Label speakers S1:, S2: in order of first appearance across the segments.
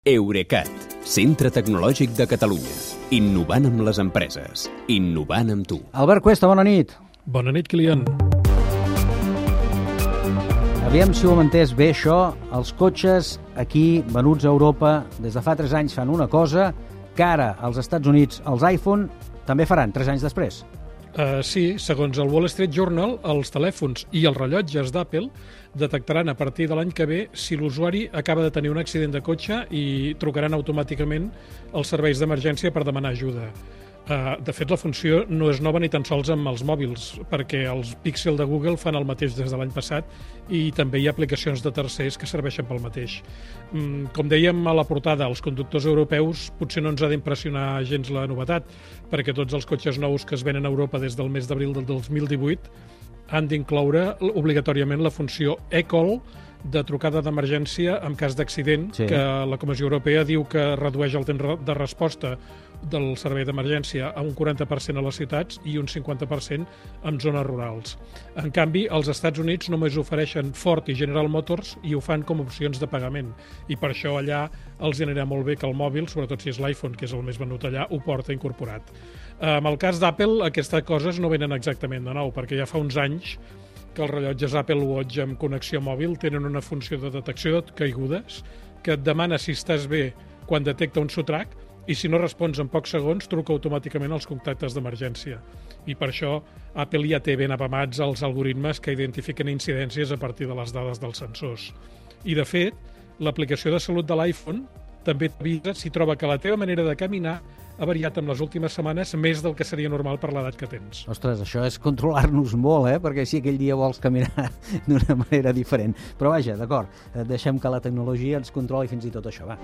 S1: Eurecat, centre tecnològic de Catalunya. Innovant amb les empreses. Innovant amb tu.
S2: Albert Cuesta, bona nit.
S3: Bona nit, Kilian.
S2: Aviam si ho hem entès bé, això. Els cotxes aquí, venuts a Europa, des de fa 3 anys fan una cosa que ara als Estats Units els iPhone també faran 3 anys després.
S3: Sí, segons el Wall Street Journal, els telèfons i els rellotges d'Apple detectaran a partir de l'any que ve si l'usuari acaba de tenir un accident de cotxe i trucaran automàticament als serveis d'emergència per demanar ajuda. De fet, la funció no és nova ni tan sols amb els mòbils, perquè els Pixel de Google fan el mateix des de l'any passat i també hi ha aplicacions de tercers que serveixen pel mateix. Com dèiem a la portada, els conductors europeus potser no ens ha d'impressionar gens la novetat, perquè tots els cotxes nous que es venen a Europa des del mes d'abril del 2018 han d'incloure obligatòriament la funció eCall de trucada d'emergència en cas d'accident,
S2: Sí.
S3: que la Comissió Europea diu que redueix el temps de resposta del servei d'emergència a un 40% a les ciutats i un 50% en zones rurals. En canvi, als Estats Units només ofereixen Ford i General Motors i ho fan com a opcions de pagament. I per això allà els anirà molt bé que el mòbil, sobretot si és l'iPhone, que és el més venut allà, ho porta incorporat. En el cas d'Apple, aquestes coses no venen exactament de nou, perquè ja fa uns anys que els rellotges Apple Watch amb connexió mòbil tenen una funció de detecció de caigudes que et demana si estàs bé quan detecta un sotrac i si no respons en pocs segons truca automàticament als contactes d'emergència. I per això Apple ja té ben apamats els algoritmes que identifiquen incidències a partir de les dades dels sensors. I de fet, l'aplicació de salut de l'iPhone també t'avisa si troba que la teva manera de caminar ha variat en les últimes setmanes més del que seria normal per l'edat que tens.
S2: Ostres, això és controlar-nos molt, perquè si aquell dia vols caminar d'una manera diferent. Però vaja, d'acord, deixem que la tecnologia ens controli fins i tot això, va.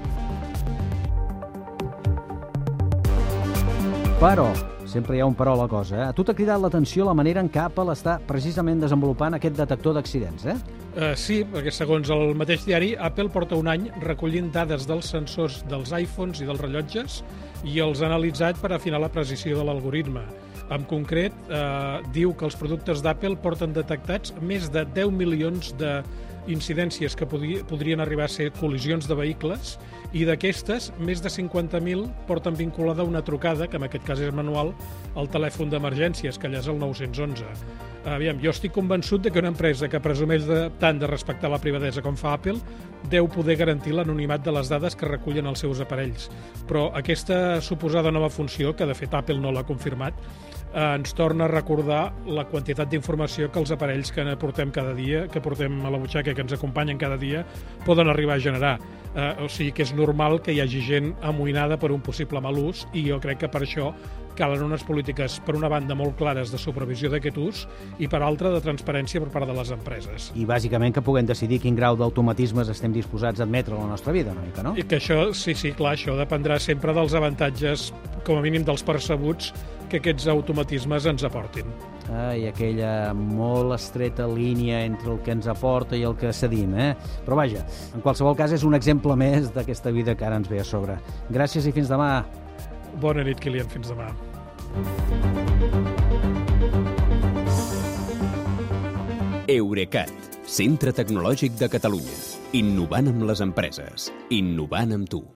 S2: Però, sempre hi ha un però a la cosa, A tu t'ha cridat l'atenció la manera en què Apple està precisament desenvolupant aquest detector d'accidents,
S3: Sí, perquè segons el mateix diari, Apple porta un any recollint dades dels sensors dels iPhones i dels rellotges i els ha analitzat per afinar la precisió de l'algoritme. En concret, diu que els productes d'Apple porten detectats més de 10 milions d'incidències que podrien arribar a ser col·lisions de vehicles i d'aquestes, més de 50.000 porten vinculada una trucada, que en aquest cas és manual, al telèfon d'emergències, que allà és el 911. Aviam, jo estic convençut de que una empresa que presumeix tant de respectar la privadesa com fa Apple deu poder garantir l'anonimat de les dades que recullen els seus aparells. Però aquesta suposada nova funció, que de fet Apple no l'ha confirmat, ens torna a recordar la quantitat d'informació que els aparells que portem cada dia, que portem a la butxaca, que ens acompanyen cada dia, poden arribar a generar. O sigui que és normal que hi hagi gent amoïnada per un possible mal ús i jo crec que per això calen unes polítiques, per una banda, molt clares de supervisió d'aquest ús i, per altra, de transparència per part de les empreses.
S2: I, bàsicament, que puguem decidir quin grau d'automatismes estem disposats a admetre a la nostra vida, una mica, no?
S3: I que això, sí, clar, això dependrà sempre dels avantatges, com a mínim dels percebuts, que aquests automatismes ens aportin.
S2: I aquella molt estreta línia entre el que ens aporta i el que cedim, Però vaja, en qualsevol cas és un exemple més d'aquesta vida que ara ens ve a sobre. Gràcies i fins demà.
S3: Bona nit, Kilian. Fins demà.
S1: Eurecat, centre tecnològic de Catalunya. Innovant amb les empreses. Innovant amb tu.